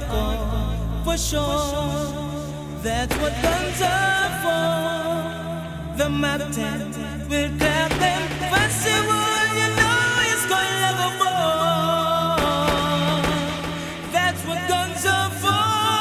hardcore, for sure. That's what guns are for. The mountain will grab them. Festival, you know it's gonna go more. That's what guns are for.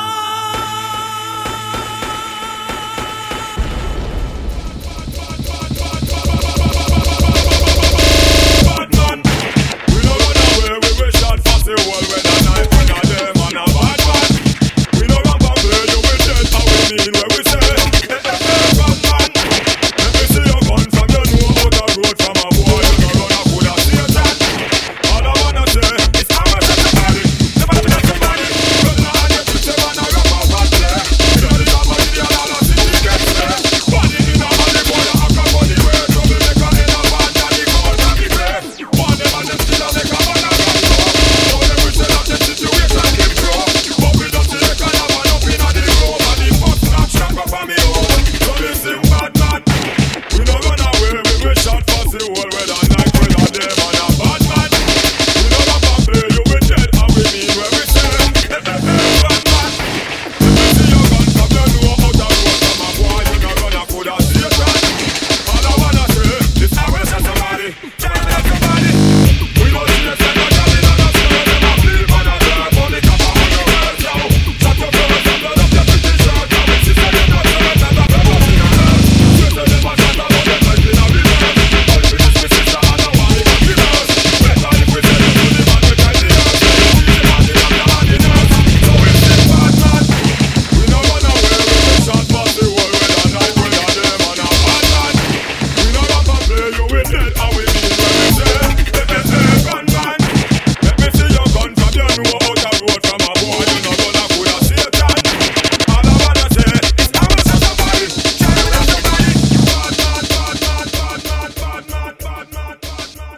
Bad man, we don't run away. We will shot festival with a knife and a them and a bad man. We don't run back play. You will dead how we mean when we say. Bad man, let me see your gun from your know how to road from a boy. You don't run a good at Satan. All I wanna say is how much of somebody. Never been at somebody. Run on your put your man a rap out bad play. You know the top of the all I see the get there. Body in a body boy, you have a body way. Trouble make a in a bad daddy call from the grave. One them and them still a make a man a rap show. Now them we say that the situation keep grow. But we don't see the kind of man up in a the room. And the fuck not strong up on me home. So listen bad man, we don't run away. We will shot for the whole with a knife with a them and a bad man. We don't have a play, you will dead how we mean when we say. Bad man, let me see your gun from your know how to road from a boy. You don't run a good at Satan. All I wanna say is how we set somebody. Tell them somebody. We don't see the same as in a school. Them a bleed for the dirt. Only come on your words, yo. Shut your first and blood up your pretty shirt. Now we see that you're not hurt. And that we're busting your nerves. You say them a chat about them like in a reverse. All we do is we sister and no one in a reverse. Better if we say them to the man we try the earth. Easy man in up your hand in earth. So we say bad man. We no run away. We will shot past the world with a knife with a them and a bad man. We no rap and play. You will dead and we mean when we say. Gun man. Let me see your gun from your know how to road from a boy. You no gonna good at Satan. All I wanna say is how much of somebody. Tell you that somebody. Bad man, bad man, bad man, bad man, bad man, bad man.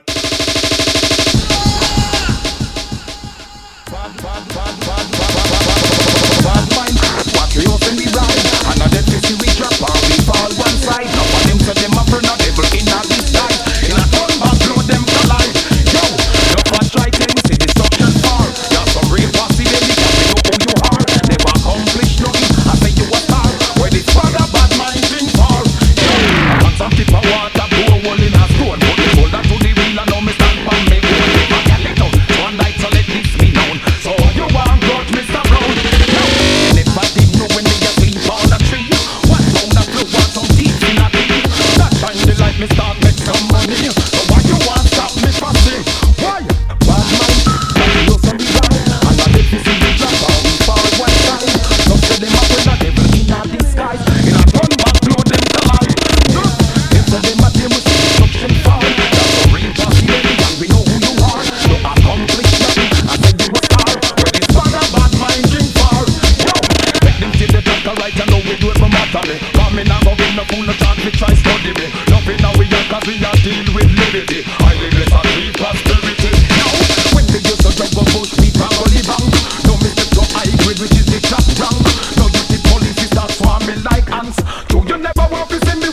Bad mind, what we open we ride. Another 50 we drop or we fall one side. Now one them say them a friend of devil in a this side. In a turn back blow them collide. Yo, your fast right then we see destruction fall. You're some real bossy baby, cause we know who you are. Never accomplish nothing, I say you a star. Where this father bad mind thing fall. Yo, and some people want to go a hole in a stone. Put the shoulder to the wheel and now me stand for me. I can't let down, one night so let this be known. So you want grudge Mr. Brown. Yo, never did know when they just sleep on the tree. What round the floor want some teeth in a tree. That time the light me start make some money. So why you want stop me fussing? Why? Bad mind, that you know some be right. And I let me see the drop out we fall one side. Some say them a friend of devil in a disguise. In a gun back blow them to life. Them say them a them we see destruction fall. That's a real bossy baby and we know who you are. No accomplish nothing, I say you a star. Where this father bad mind drink far. Yo, let them see the doctor right and know we do it for matter me. But me not go give no fool no chance we try study me. Nothing now we are cause we are deal with liberty. I live less and free prosperity. Now, when they used to drug on bush we can go the bank. No mistake to high grade which is the top rank. Now you see police start swarming like ants. Do you never want to see me?